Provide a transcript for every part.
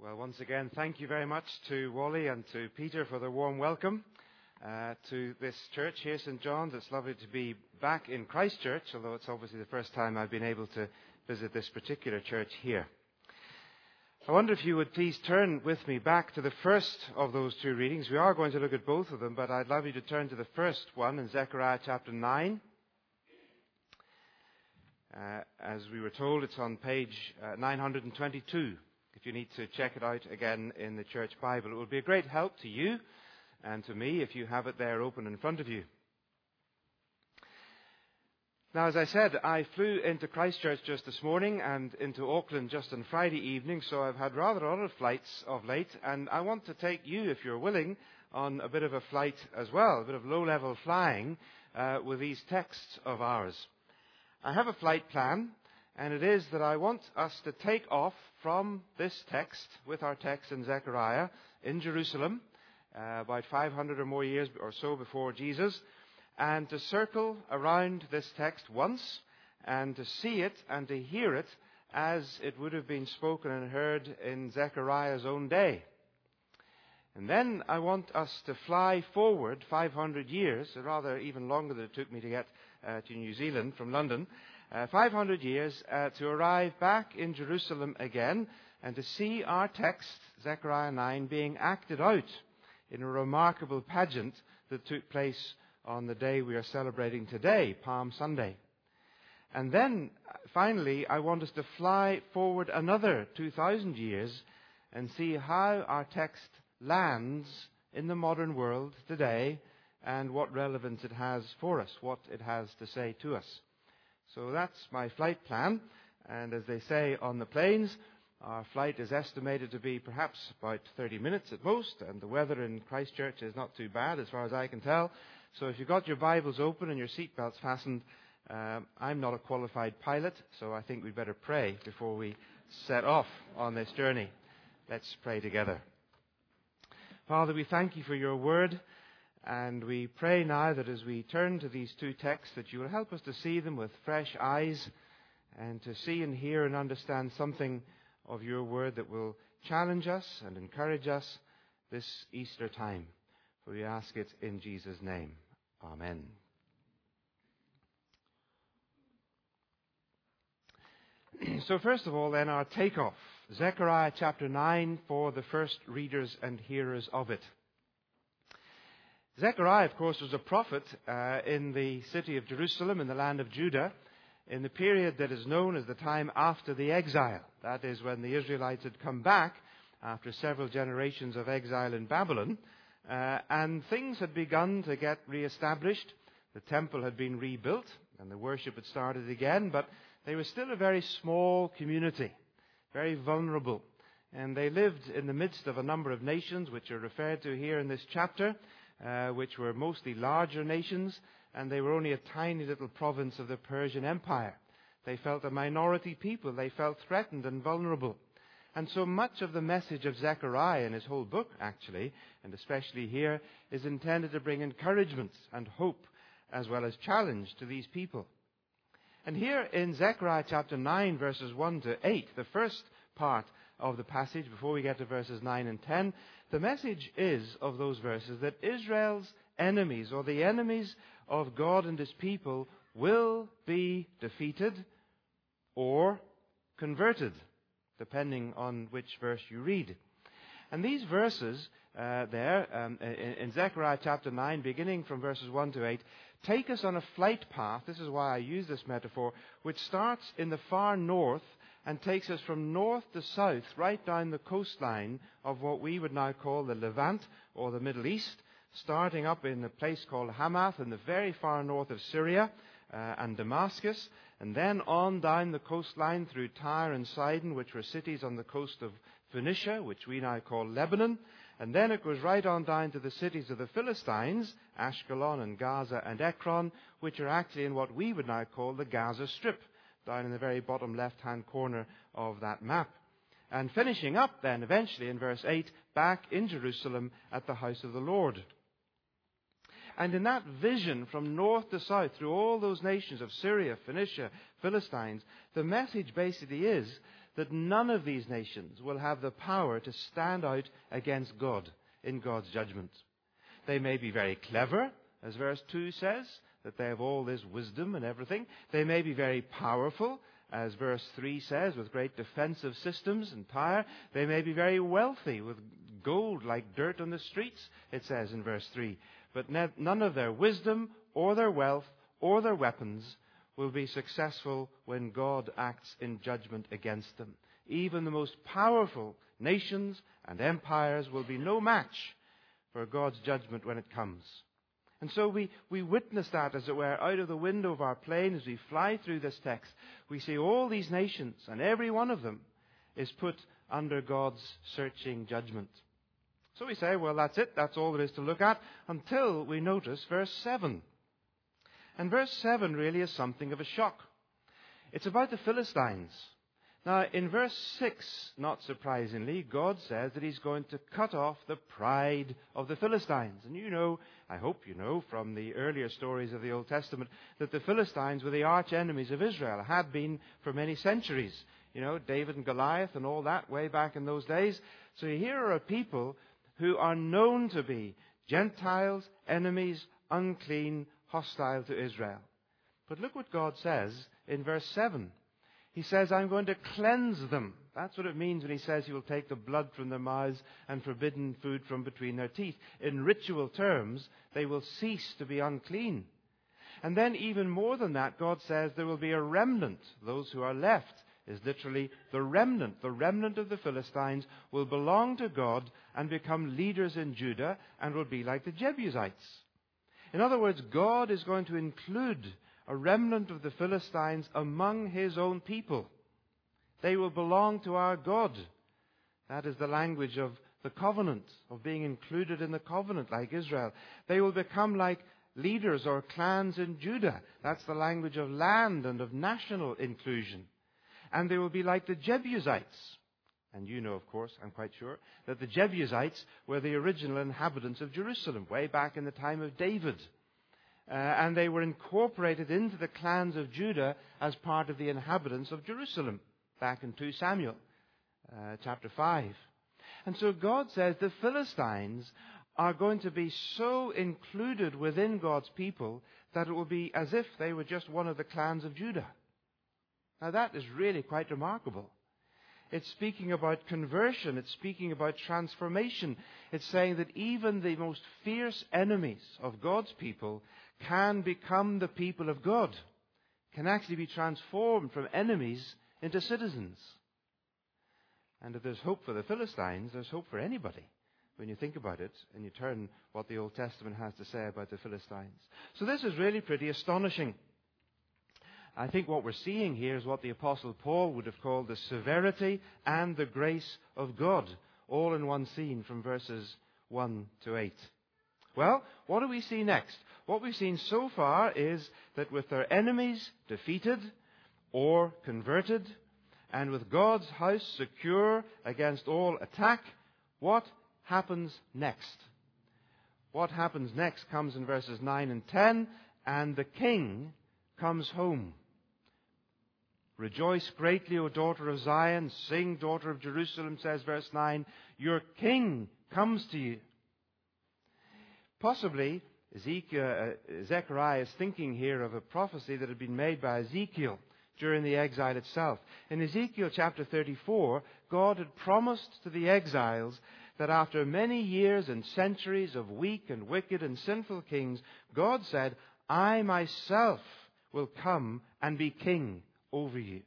Well, once again, thank you very much to Wally and to Peter for the warm welcome to this church here, St. John's. It's lovely to be back in Christchurch, although it's obviously the first time I've been able to visit this particular church here. I wonder if you would please turn with me back to the first of those two readings. We are going to look at both of them, but I'd love you to turn to the first one in Zechariah chapter 9. As we were told, it's on page 922. If you need to check it out again in the church Bible, it would be a great help to you and to me if you have it there open in front of you. Now, as I said, I flew into Christchurch just this morning and into Auckland just on Friday evening, so I've had rather a lot of flights of late, and I want to take you, if you're willing, on a bit of a flight as well, a bit of low-level flying with these texts of ours. I have a flight plan, and it is that I want us to take off from this text, with our text in Zechariah, in Jerusalem, about 500 or more years or so before Jesus, and to circle around this text once, and to see it and to hear it as it would have been spoken and heard in Zechariah's own day. And then I want us to fly forward 500 years, or rather even longer than it took me to get to New Zealand from London, 500 years to arrive back in Jerusalem again and to see our text, Zechariah 9, being acted out in a remarkable pageant that took place on the day we are celebrating today, Palm Sunday. And then, finally, I want us to fly forward another 2,000 years and see how our text lands in the modern world today and what relevance it has for us, what it has to say to us. So that's my flight plan, and as they say on the planes, our flight is estimated to be perhaps about 30 minutes at most, and the weather in Christchurch is not too bad as far as I can tell. So if you've got your Bibles open and your seatbelts fastened, I'm not a qualified pilot, so I think we'd better pray before we set off on this journey. Let's pray together. Father, we thank you for your word. And we pray now that as we turn to these two texts, that you will help us to see them with fresh eyes and to see and hear and understand something of your word that will challenge us and encourage us this Easter time. For we ask it in Jesus' name. Amen. So first of all, then, our takeoff. Zechariah chapter 9 for the first readers and hearers of it. Zechariah, of course, was a prophet in the city of Jerusalem, in the land of Judah, in the period that is known as the time after the exile. That is when the Israelites had come back after several generations of exile in Babylon, and things had begun to get re-established. The temple had been rebuilt, and the worship had started again, but they were still a very small community, very vulnerable. And they lived in the midst of a number of nations, which are referred to here in this chapter, which were mostly larger nations, and they were only a tiny little province of the Persian Empire. They felt a minority people. They felt threatened and vulnerable. And so much of the message of Zechariah in his whole book, actually, and especially here, is intended to bring encouragement and hope as well as challenge to these people. And here in Zechariah chapter 9, verses 1 to 8, the first part of the passage, before we get to verses 9 and 10, the message is of those verses that Israel's enemies, or the enemies of God and his people, will be defeated or converted, depending on which verse you read. And these verses in Zechariah chapter 9, beginning from verses 1 to 8, take us on a flight path, this is why I use this metaphor, which starts in the far north and takes us from north to south, right down the coastline of what we would now call the Levant, or the Middle East, starting up in a place called Hamath in the very far north of Syria and Damascus, and then on down the coastline through Tyre and Sidon, which were cities on the coast of Phoenicia, which we now call Lebanon, and then it goes right on down to the cities of the Philistines, Ashkelon and Gaza and Ekron, which are actually in what we would now call the Gaza Strip, down in the very bottom left-hand corner of that map. And finishing up then, eventually, in verse 8, back in Jerusalem at the house of the Lord. And in that vision from north to south, through all those nations of Syria, Phoenicia, Philistines, the message basically is that none of these nations will have the power to stand out against God in God's judgment. They may be very clever, as verse 2 says, that they have all this wisdom and everything. They may be very powerful, as verse 3 says, with great defensive systems and power. They may be very wealthy, with gold like dirt on the streets, it says in verse 3. But none of their wisdom or their wealth or their weapons will be successful when God acts in judgment against them. Even the most powerful nations and empires will be no match for God's judgment when it comes. And so we witness that, as it were, out of the window of our plane as we fly through this text. We see all these nations, and every one of them is put under God's searching judgment. So we say, well, that's it. That's all there is to look at, until we notice verse 7. And verse 7 really is something of a shock. It's about the Philistines. Now, in verse 6, not surprisingly, God says that he's going to cut off the pride of the Philistines. And you know, I hope you know from the earlier stories of the Old Testament, that the Philistines were the arch enemies of Israel, had been for many centuries. You know, David and Goliath and all that way back in those days. So here are a people who are known to be Gentiles, enemies, unclean, hostile to Israel. But look what God says in verse 7. He says, I'm going to cleanse them. That's what it means when he says he will take the blood from their mouths and forbidden food from between their teeth. In ritual terms, they will cease to be unclean. And then even more than that, God says there will be a remnant. Those who are left is literally the remnant. The remnant of the Philistines will belong to God and become leaders in Judah and will be like the Jebusites. In other words, God is going to include a remnant of the Philistines among his own people. They will belong to our God. That is the language of the covenant, of being included in the covenant like Israel. They will become like leaders or clans in Judah. That's the language of land and of national inclusion. And they will be like the Jebusites. And you know, of course, I'm quite sure, that the Jebusites were the original inhabitants of Jerusalem way back in the time of David. And they were incorporated into the clans of Judah as part of the inhabitants of Jerusalem back in 2 Samuel chapter 5. And so God says the Philistines are going to be so included within God's people that it will be as if they were just one of the clans of Judah. Now that is really quite remarkable. It's speaking about conversion. It's speaking about transformation. It's saying that even the most fierce enemies of God's people can become the people of God, can actually be transformed from enemies into citizens. And if there's hope for the Philistines, there's hope for anybody when you think about it and you turn what the Old Testament has to say about the Philistines. So this is really pretty astonishing. I think what we're seeing here is what the Apostle Paul would have called the severity and the grace of God, all in one scene from verses 1 to 8. Well, what do we see next? What we've seen so far is that with their enemies defeated or converted, and with God's house secure against all attack, what happens next? What happens next comes in verses 9 and 10, and the king comes home. Rejoice greatly, O daughter of Zion. Sing, daughter of Jerusalem, says verse 9. Your king comes to you. Possibly, Zechariah is thinking here of a prophecy that had been made by Ezekiel during the exile itself. In Ezekiel chapter 34, God had promised to the exiles that after many years and centuries of weak and wicked and sinful kings, God said, I myself will come and be king over you.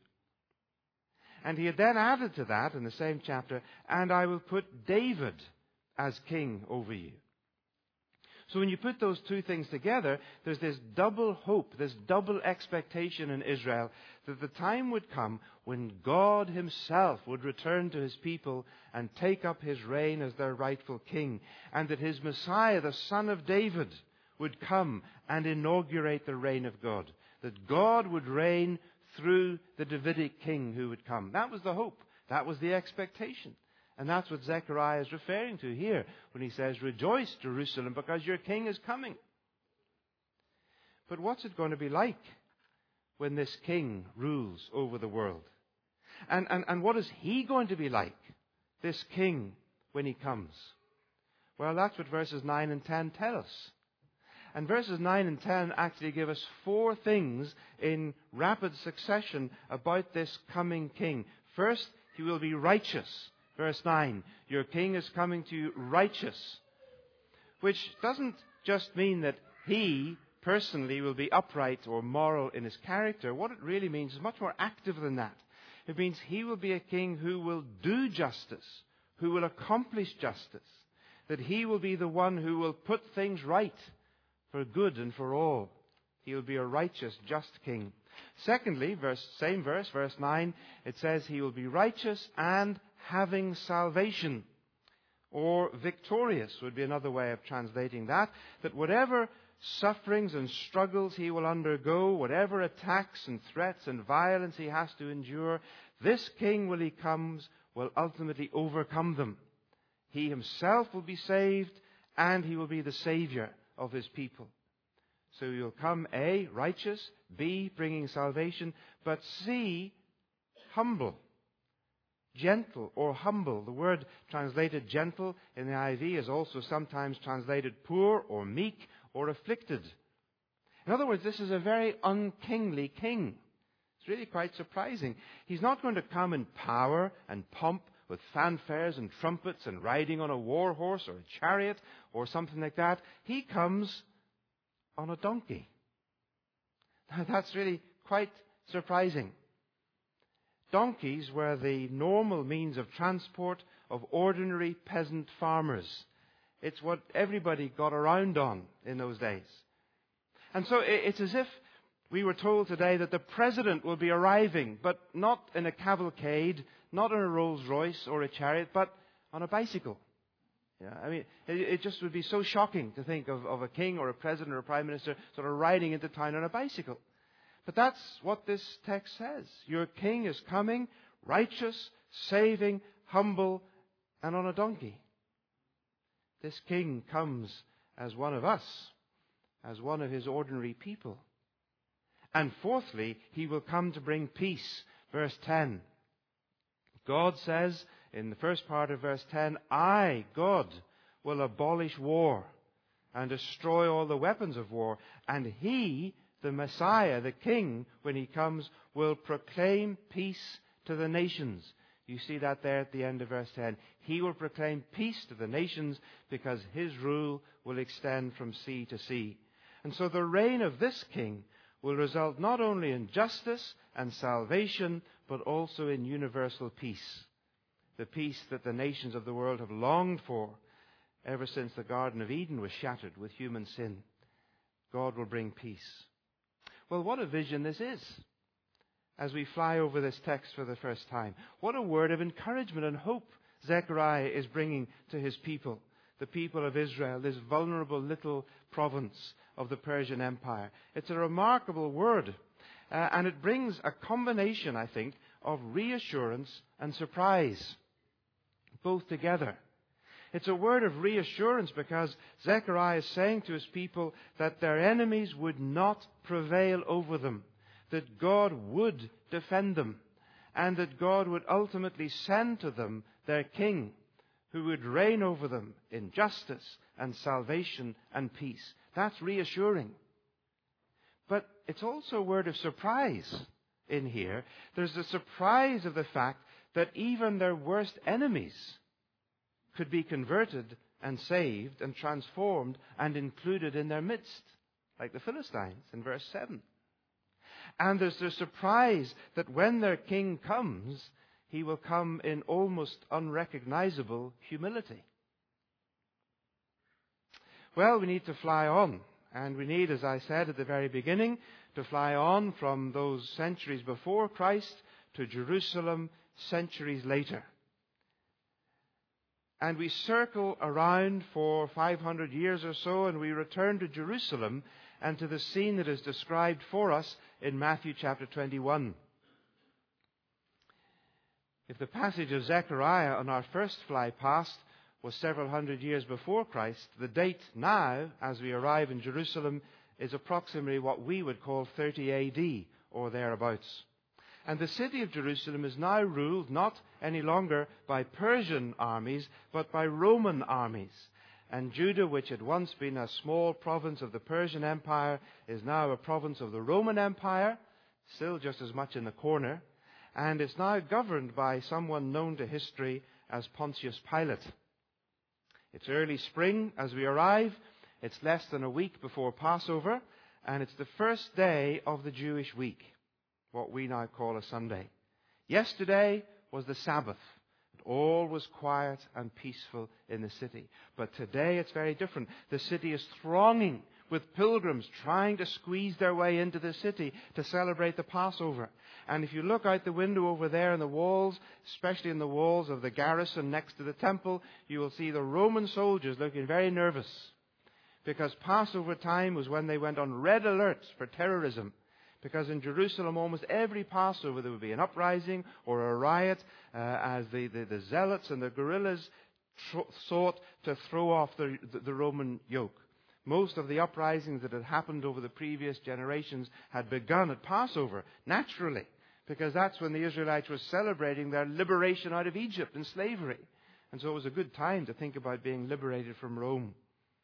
And he had then added to that in the same chapter, and I will put David as king over you. So when you put those two things together, there's this double hope, this double expectation in Israel that the time would come when God himself would return to his people and take up his reign as their rightful king, and that his Messiah, the Son of David, would come and inaugurate the reign of God. That God would reign through the Davidic king who would come. That was the hope. That was the expectation. And that's what Zechariah is referring to here when he says, Rejoice, Jerusalem, because your king is coming. But what's it going to be like when this king rules over the world? And what is he going to be like, this king, when he comes? Well, that's what verses 9 and 10 tell us. And verses 9 and 10 actually give us 4 things in rapid succession about this coming king. First, he will be righteous. Verse 9, your king is coming to you righteous. Which doesn't just mean that he personally will be upright or moral in his character. What it really means is much more active than that. It means he will be a king who will do justice, who will accomplish justice. That he will be the one who will put things right for good and for all. He will be a righteous, just king. Secondly, verse 9, it says he will be righteous and having salvation. Or victorious would be another way of translating that. That whatever sufferings and struggles he will undergo, whatever attacks and threats and violence he has to endure, this king, when he comes, will ultimately overcome them. He himself will be saved, and he will be the Savior of his people. So he will come, A, righteous, B, bringing salvation, but C, humble. Gentle or humble. The word translated gentle in the IV is also sometimes translated poor or meek or afflicted. In other words, this is a very unkingly king. It's really quite surprising. He's not going to come in power and pomp with fanfares and trumpets and riding on a war horse or a chariot or something like that. He comes on a donkey. Now, that's really quite surprising. Donkeys were the normal means of transport of ordinary peasant farmers. It's what everybody got around on in those days. And so it's as if we were told today that the president will be arriving, but not in a cavalcade, not in a Rolls Royce or a chariot, but on a bicycle. Yeah, I mean, it just would be so shocking to think of a king or a president or a prime minister sort of riding into town on a bicycle. But that's what this text says. Your king is coming, righteous, saving, humble, and on a donkey. This king comes as one of us, as one of his ordinary people. And fourthly, he will come to bring peace. Verse 10. God says in the first part of verse 10, I, God, will abolish war and destroy all the weapons of war. And he, the Messiah, the King, when he comes, will proclaim peace to the nations. You see that there at the end of verse 10. He will proclaim peace to the nations because his rule will extend from sea to sea. And so the reign of this king will result not only in justice and salvation, but also in universal peace. The peace that the nations of the world have longed for ever since the Garden of Eden was shattered with human sin. God will bring peace. Well, what a vision this is as we fly over this text for the first time. What a word of encouragement and hope Zechariah is bringing to his people, the people of Israel, this vulnerable little province of the Persian Empire. It's a remarkable word, and it brings a combination, I think, of reassurance and surprise, both together. It's a word of reassurance because Zechariah is saying to his people that their enemies would not prevail over them, that God would defend them, and that God would ultimately send to them their king, who would reign over them in justice and salvation and peace. That's reassuring. But it's also a word of surprise in here. There's the surprise of the fact that even their worst enemies could be converted and saved and transformed and included in their midst, like the Philistines in verse 7. And there's the surprise that when their king comes, he will come in almost unrecognizable humility. Well, we need to fly on. And we need, as I said at the very beginning, to fly on from those centuries before Christ to Jerusalem centuries later. And we circle around for 500 years or so, and we return to Jerusalem and to the scene that is described for us in Matthew chapter 21. If the passage of Zechariah on our first fly past was several hundred years before Christ, the date now, as we arrive in Jerusalem, is approximately what we would call 30 AD or thereabouts. And the city of Jerusalem is now ruled not any longer by Persian armies, but by Roman armies. And Judah, which had once been a small province of the Persian Empire, is now a province of the Roman Empire, still just as much in the corner. And it's now governed by someone known to history as Pontius Pilate. It's early spring as we arrive. It's less than a week before Passover, and it's the first day of the Jewish week, what we now call a Sunday. Yesterday was the Sabbath. All was quiet and peaceful in the city. But today it's very different. The city is thronging with pilgrims trying to squeeze their way into the city to celebrate the Passover. And if you look out the window over there in the walls, especially in the walls of the garrison next to the temple, you will see the Roman soldiers looking very nervous. Because Passover time was when they went on red alert for terrorism. Because in Jerusalem, almost every Passover, there would be an uprising or a riot as the zealots and the guerrillas sought to throw off the Roman yoke. Most of the uprisings that had happened over the previous generations had begun at Passover, naturally, because that's when the Israelites were celebrating their liberation out of Egypt and slavery. And so it was a good time to think about being liberated from Rome.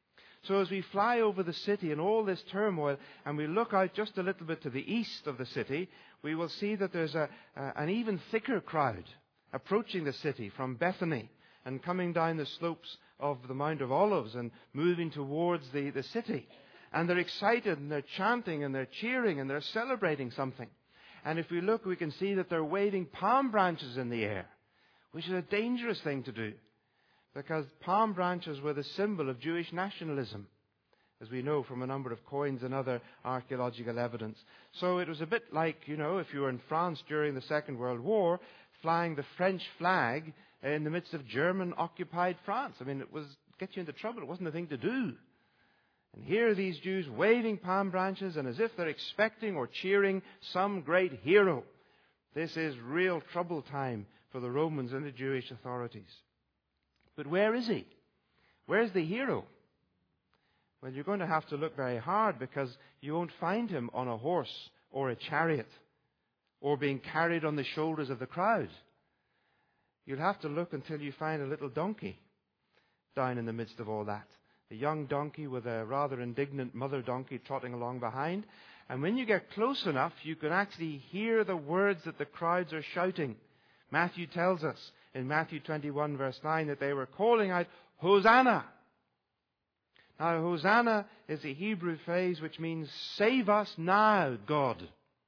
So as we fly over the city in all this turmoil, and we look out just a little bit to the east of the city, we will see that there's an even thicker crowd approaching the city from Bethany and coming down the slopes of the Mount of Olives and moving towards the city. And they're excited, and they're chanting, and they're cheering, and they're celebrating something. And if we look, we can see that they're waving palm branches in the air, which is a dangerous thing to do, because palm branches were the symbol of Jewish nationalism, as we know from a number of coins and other archaeological evidence. So it was a bit like, if you were in France during the Second World War, flying the French flag in the midst of German-occupied France. I mean, it was get you into trouble. It wasn't a thing to do. And here are these Jews waving palm branches, and as if they're expecting or cheering some great hero. This is real trouble time for the Romans and the Jewish authorities. But where is he? Where's the hero? Well, you're going to have to look very hard, because you won't find him on a horse or a chariot or being carried on the shoulders of the crowd. You'll have to look until you find a little donkey down in the midst of all that. A young donkey with a rather indignant mother donkey trotting along behind. And when you get close enough, you can actually hear the words that the crowds are shouting. Matthew tells us in Matthew 21 verse 9 that they were calling out, Hosanna! Now, Hosanna is a Hebrew phrase which means, save us now, God.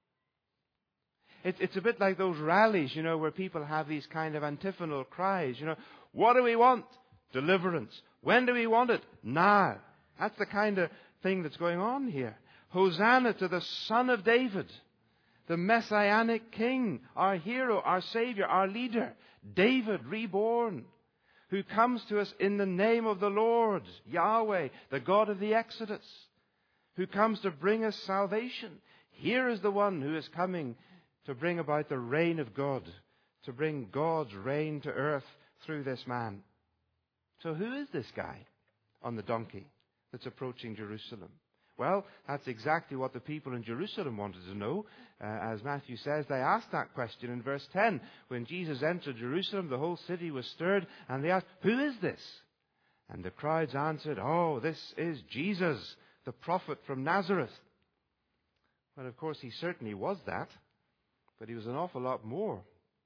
It's a bit like those rallies, where people have these kind of antiphonal cries. What do we want? Deliverance. When do we want it? Now. That's the kind of thing that's going on here. Hosanna to the Son of David, the Messianic King, our hero, our Savior, our leader, David reborn, who comes to us in the name of the Lord, Yahweh, the God of the Exodus, who comes to bring us salvation. Here is the one who is coming to bring about the reign of God, to bring God's reign to earth through this man. So who is this guy on the donkey that's approaching Jerusalem? Well, that's exactly what the people in Jerusalem wanted to know. As Matthew says, they asked that question in verse 10. When Jesus entered Jerusalem, the whole city was stirred, and they asked, who is this? And the crowds answered, oh, this is Jesus, the prophet from Nazareth. Well, of course, he certainly was that, but he was an awful lot more.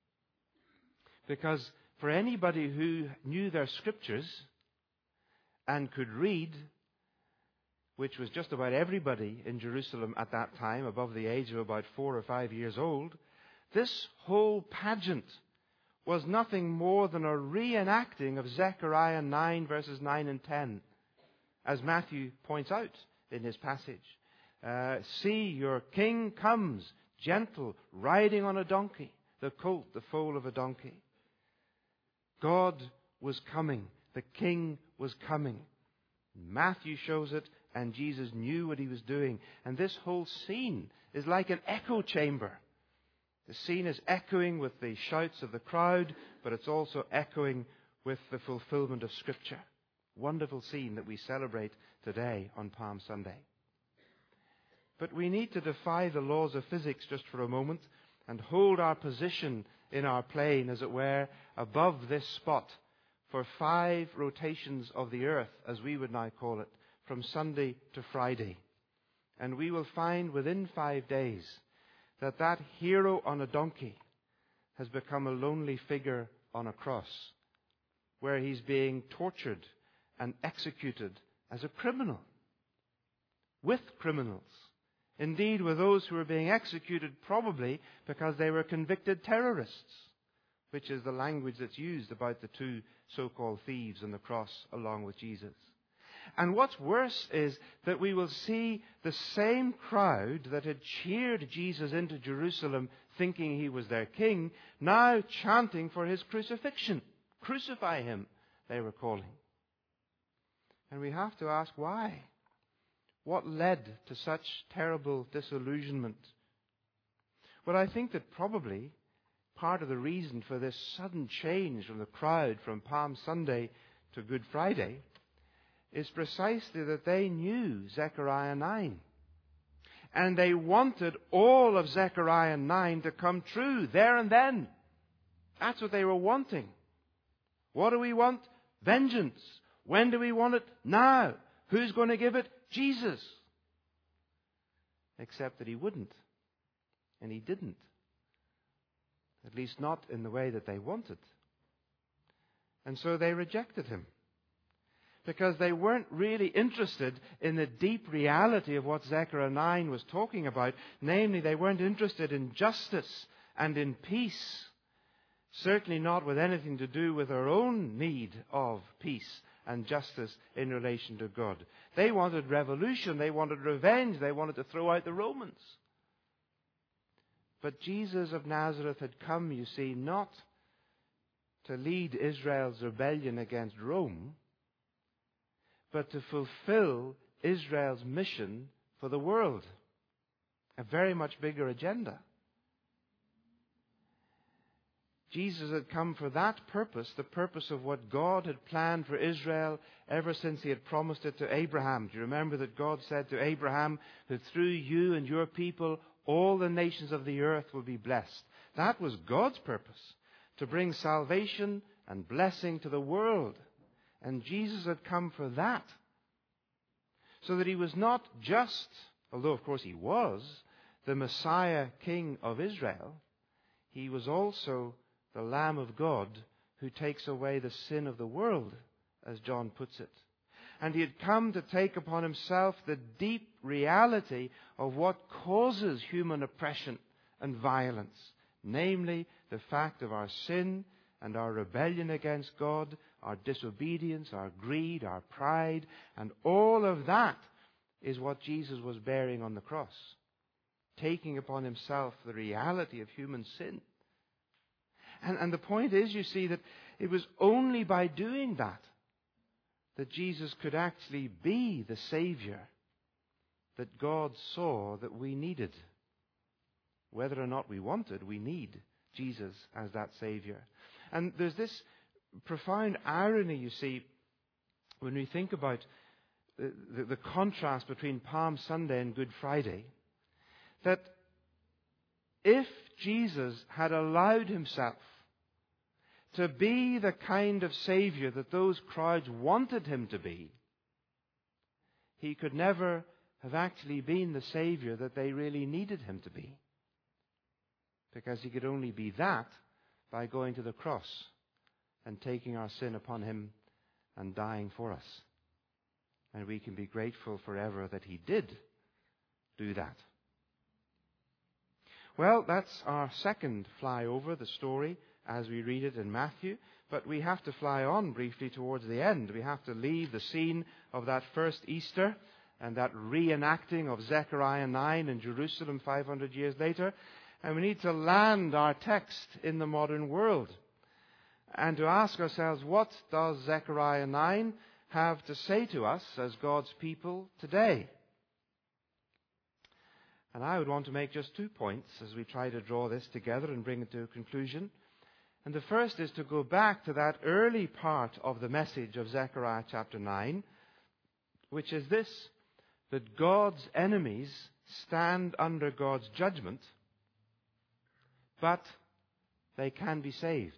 Because for anybody who knew their scriptures and could read, which was just about everybody in Jerusalem at that time, above the age of about 4 or 5 years old, this whole pageant was nothing more than a reenacting of Zechariah 9 verses 9 and 10, as Matthew points out in his passage. See, your king comes, gentle, riding on a donkey, the colt, the foal of a donkey. God was coming. The king was coming. Matthew shows it, and Jesus knew what he was doing. And this whole scene is like an echo chamber. The scene is echoing with the shouts of the crowd, but it's also echoing with the fulfillment of Scripture. Wonderful scene that we celebrate today on Palm Sunday. But we need to defy the laws of physics just for a moment and hold our position in our plane, as it were, above this spot for 5 rotations of the earth, as we would now call it, from Sunday to Friday. And we will find within 5 days that that hero on a donkey has become a lonely figure on a cross, where he's being tortured and executed as a criminal, with criminals. Indeed, with those who were being executed probably because they were convicted terrorists, which is the language that's used about the 2 so-called thieves on the cross along with Jesus. And what's worse is that we will see the same crowd that had cheered Jesus into Jerusalem thinking he was their king, now chanting for his crucifixion. Crucify him, they were calling. And we have to ask why. What led to such terrible disillusionment? Well, I think that probably part of the reason for this sudden change from the crowd from Palm Sunday to Good Friday is precisely that they knew Zechariah 9. And they wanted all of Zechariah 9 to come true there and then. That's what they were wanting. What do we want? Vengeance. When do we want it? Now. Who's going to give it? Jesus. Except that he wouldn't. And he didn't. At least not in the way that they wanted. And so they rejected him. Because they weren't really interested in the deep reality of what Zechariah 9 was talking about. Namely, they weren't interested in justice and in peace. Certainly not with anything to do with their own need of peace and justice in relation to God. They wanted revolution. They wanted revenge. They wanted to throw out the Romans. But Jesus of Nazareth had come, you see, not to lead Israel's rebellion against Rome, but to fulfill Israel's mission for the world. A very much bigger agenda. Jesus had come for that purpose, the purpose of what God had planned for Israel ever since he had promised it to Abraham. Do you remember that God said to Abraham that through you and your people all the nations of the earth will be blessed? That was God's purpose, to bring salvation and blessing to the world. And Jesus had come for that. So that he was not just, although of course he was, the Messiah King of Israel, he was also the Lamb of God who takes away the sin of the world, as John puts it. And he had come to take upon himself the deep reality of what causes human oppression and violence, namely the fact of our sin and our rebellion against God, our disobedience, our greed, our pride, and all of that is what Jesus was bearing on the cross, taking upon himself the reality of human sin. And the point is, you see, that it was only by doing that that Jesus could actually be the Savior that God saw that we needed. Whether or not we wanted, we need Jesus as that Savior. And there's this profound irony, you see, when we think about the contrast between Palm Sunday and Good Friday, that if Jesus had allowed himself to be the kind of Savior that those crowds wanted him to be, he could never have actually been the Savior that they really needed him to be. Because he could only be that by going to the cross and taking our sin upon him and dying for us. And we can be grateful forever that he did do that. Well, that's our second flyover, the story, as we read it in Matthew. But we have to fly on briefly towards the end. We have to leave the scene of that first Easter and that reenacting of Zechariah 9 in Jerusalem 500 years later. And we need to land our text in the modern world and to ask ourselves, what does Zechariah 9 have to say to us as God's people today? And I would want to make just 2 points as we try to draw this together and bring it to a conclusion. And the first is to go back to that early part of the message of Zechariah chapter 9, which is this, that God's enemies stand under God's judgment, but they can be saved.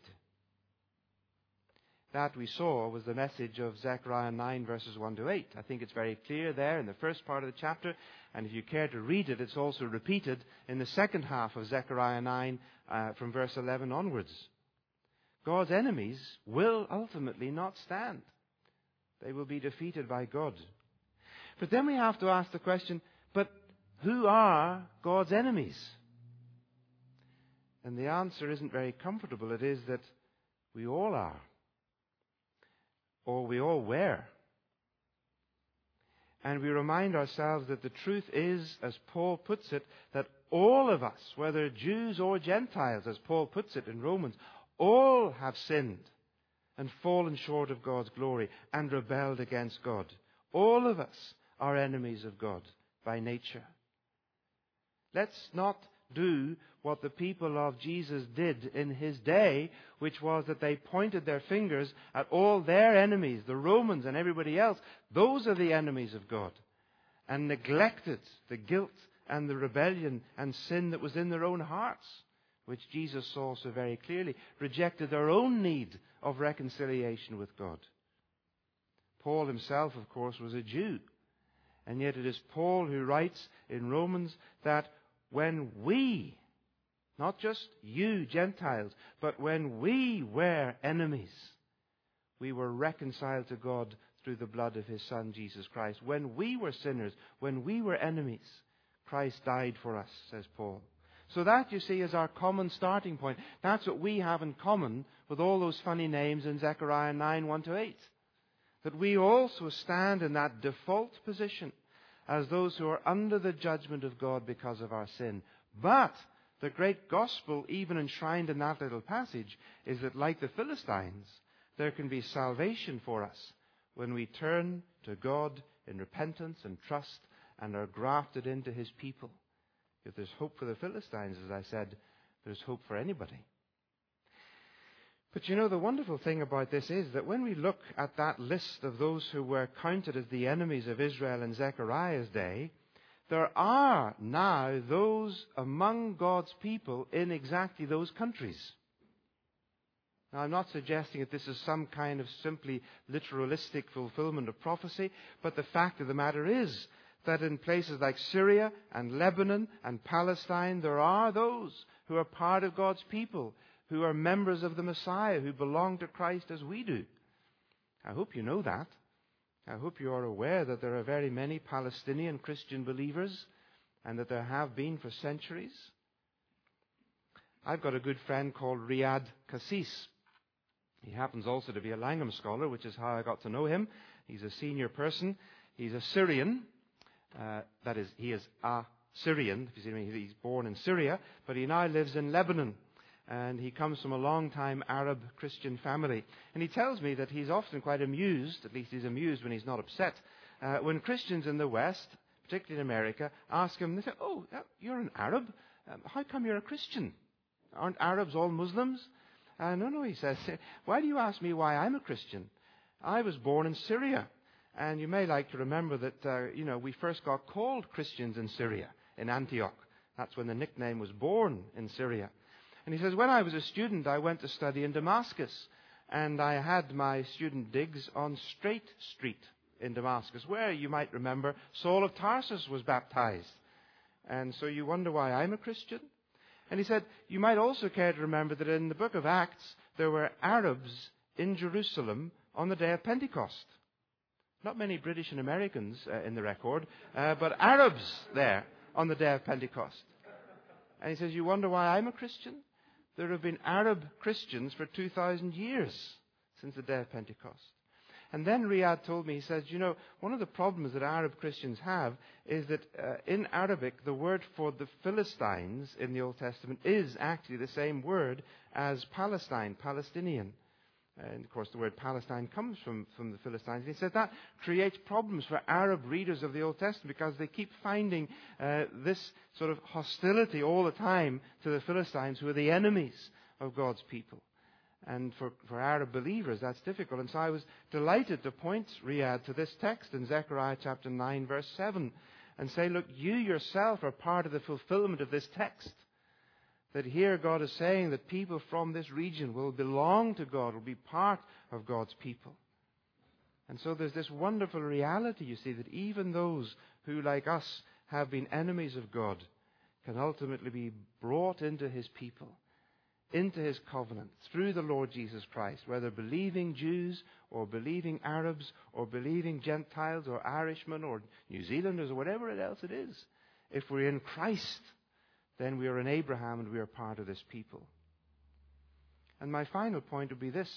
That we saw was the message of Zechariah 9 verses 1 to 8. I think it's very clear there in the first part of the chapter, and if you care to read it, it's also repeated in the second half of Zechariah 9 from verse 11 onwards. God's enemies will ultimately not stand. They will be defeated by God. But then we have to ask the question, but who are God's enemies? And the answer isn't very comfortable. It is that we all are. Or we all were. And we remind ourselves that the truth is, as Paul puts it, that all of us, whether Jews or Gentiles, as Paul puts it in Romans, all have sinned and fallen short of God's glory and rebelled against God. All of us are enemies of God by nature. Let's not do what the people of Jesus did in his day, which was that they pointed their fingers at all their enemies, the Romans and everybody else. Those are the enemies of God. And neglected the guilt and the rebellion and sin that was in their own hearts, which Jesus saw so very clearly. Rejected their own need of reconciliation with God. Paul himself, of course, was a Jew. And yet it is Paul who writes in Romans that when we, not just you Gentiles, but when we were enemies, we were reconciled to God through the blood of his Son, Jesus Christ. When we were sinners, when we were enemies, Christ died for us, says Paul. So that, you see, is our common starting point. That's what we have in common with all those funny names in Zechariah 9, 1 to 8. That we also stand in that default position as those who are under the judgment of God because of our sin. But the great gospel, even enshrined in that little passage, is that like the Philistines, there can be salvation for us when we turn to God in repentance and trust and are grafted into his people. If there's hope for the Philistines, as I said, there's hope for anybody. But you know, the wonderful thing about this is that when we look at that list of those who were counted as the enemies of Israel in Zechariah's day, there are now those among God's people in exactly those countries. Now, I'm not suggesting that this is some kind of simply literalistic fulfillment of prophecy, but the fact of the matter is that in places like Syria and Lebanon and Palestine, there are those who are part of God's people, who are members of the Messiah, who belong to Christ as we do. I hope you know that. I hope you are aware that there are very many Palestinian Christian believers, and that there have been for centuries. I've got a good friend called Riyad Kassis. He happens also to be a Langham scholar, which is how I got to know him. He's a senior person. He's a Syrian. That is, he is a Syrian. If you see me, he's born in Syria, but he now lives in Lebanon. And he comes from a long-time Arab Christian family. And he tells me that he's often quite amused, at least he's amused when he's not upset, when Christians in the West, particularly in America, ask him, they say, "Oh, you're an Arab? How come you're a Christian? Aren't Arabs all Muslims?" No, he says, "Why do you ask me why I'm a Christian? I was born in Syria." And you may like to remember that, we first got called Christians in Syria, in Antioch. That's when the nickname was born in Syria. And he says, when I was a student, I went to study in Damascus. And I had my student digs on Straight Street in Damascus, where, you might remember, Saul of Tarsus was baptized. And so you wonder why I'm a Christian? And he said, you might also care to remember that in the book of Acts, there were Arabs in Jerusalem on the day of Pentecost. Not many British and Americans in the record, but Arabs there on the day of Pentecost. And he says, you wonder why I'm a Christian? There have been Arab Christians for 2,000 years since the day of Pentecost. And then Riyad told me, he says, one of the problems that Arab Christians have is that in Arabic, the word for the Philistines in the Old Testament is actually the same word as Palestine, Palestinian. And, of course, the word Palestine comes from the Philistines. And he said that creates problems for Arab readers of the Old Testament because they keep finding this sort of hostility all the time to the Philistines, who are the enemies of God's people. And for Arab believers, that's difficult. And so I was delighted to point, Riyad, to this text in Zechariah chapter 9, verse 7, and say, look, you yourself are part of the fulfillment of this text. That here God is saying that people from this region will belong to God, will be part of God's people. And so there's this wonderful reality, you see, that even those who, like us, have been enemies of God can ultimately be brought into His people, into His covenant, through the Lord Jesus Christ, whether believing Jews or believing Arabs or believing Gentiles or Irishmen or New Zealanders or whatever else it is. If we're in Christ, then we are in Abraham and we are part of this people. And my final point would be this.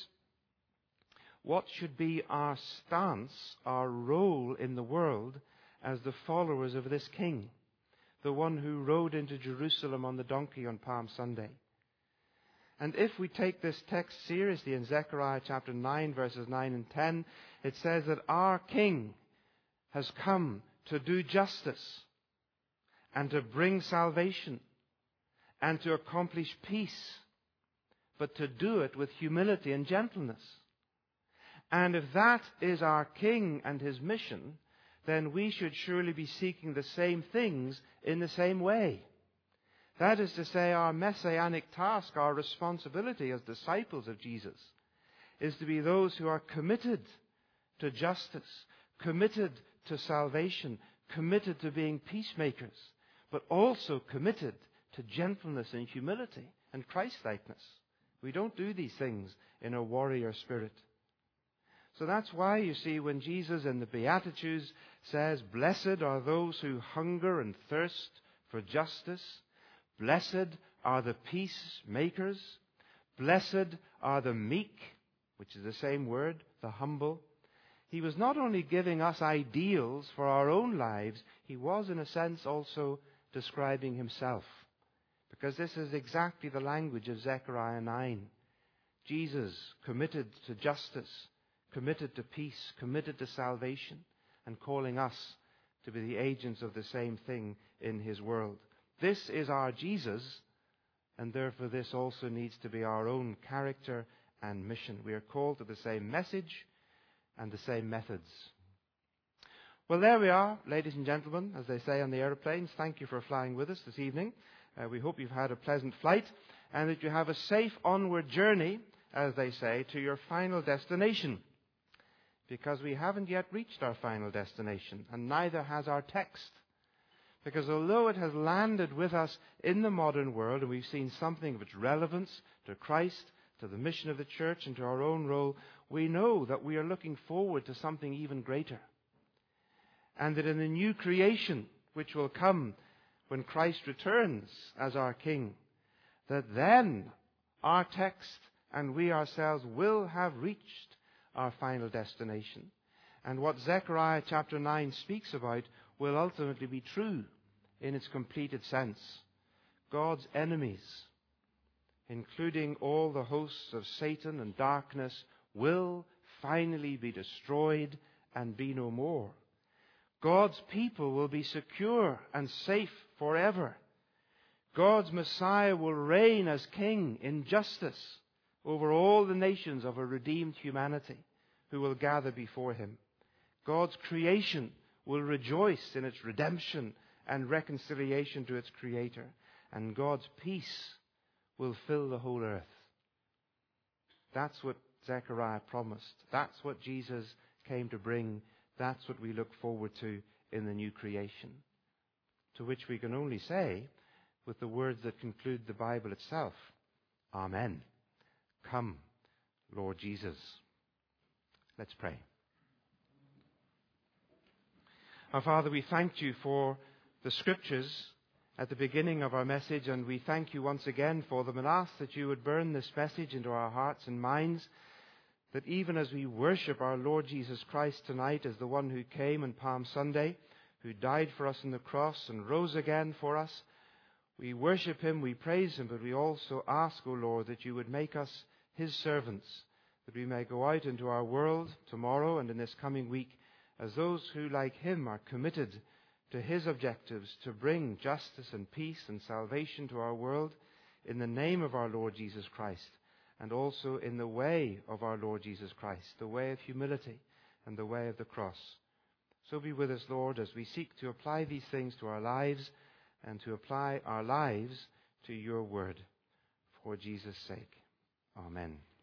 What should be our stance, our role in the world as the followers of this King, the one who rode into Jerusalem on the donkey on Palm Sunday? And if we take this text seriously in Zechariah chapter 9, verses 9 and 10, it says that our King has come to do justice and to bring salvation and to accomplish peace, but to do it with humility and gentleness. And if that is our King and His mission, then we should surely be seeking the same things in the same way. That is to say, our messianic task, our responsibility as disciples of Jesus, is to be those who are committed to justice, committed to salvation, committed to being peacemakers, but also committed to gentleness and humility and Christ-likeness. We don't do these things in a warrior spirit. So that's why, you see, when Jesus in the Beatitudes says, "Blessed are those who hunger and thirst for justice. Blessed are the peacemakers. Blessed are the meek," which is the same word, the humble. He was not only giving us ideals for our own lives, He was in a sense also describing Himself. Because this is exactly the language of Zechariah 9. Jesus committed to justice, committed to peace, committed to salvation, and calling us to be the agents of the same thing in His world. This is our Jesus, and therefore this also needs to be our own character and mission. We are called to the same message and the same methods. Well, there we are, ladies and gentlemen, as they say on the aeroplanes. Thank you for flying with us this evening. We hope you've had a pleasant flight and that you have a safe onward journey, as they say, to your final destination. Because we haven't yet reached our final destination, and neither has our text. Because although it has landed with us in the modern world, and we've seen something of its relevance to Christ, to the mission of the church, and to our own role, we know that we are looking forward to something even greater. And that in the new creation, which will come when Christ returns as our King, that then our text and we ourselves will have reached our final destination. And what Zechariah chapter 9 speaks about will ultimately be true in its completed sense. God's enemies, including all the hosts of Satan and darkness, will finally be destroyed and be no more. God's people will be secure and safe forever. God's Messiah will reign as King in justice over all the nations of a redeemed humanity who will gather before Him. God's creation will rejoice in its redemption and reconciliation to its Creator. And God's peace will fill the whole earth. That's what Zechariah promised. That's what Jesus came to bring. That's what we look forward to in the new creation. To which we can only say, with the words that conclude the Bible itself, Amen. Come, Lord Jesus. Let's pray. Our Father, we thank You for the Scriptures at the beginning of our message, and we thank You once again for them and ask that You would burn this message into our hearts and minds, that even as we worship our Lord Jesus Christ tonight as the one who came on Palm Sunday, who died for us on the cross and rose again for us, we worship Him, we praise Him, but we also ask, O Lord, that You would make us His servants, that we may go out into our world tomorrow and in this coming week as those who, like Him, are committed to His objectives to bring justice and peace and salvation to our world in the name of our Lord Jesus Christ, and also in the way of our Lord Jesus Christ, the way of humility and the way of the cross. So be with us, Lord, as we seek to apply these things to our lives and to apply our lives to your word for Jesus' sake. Amen.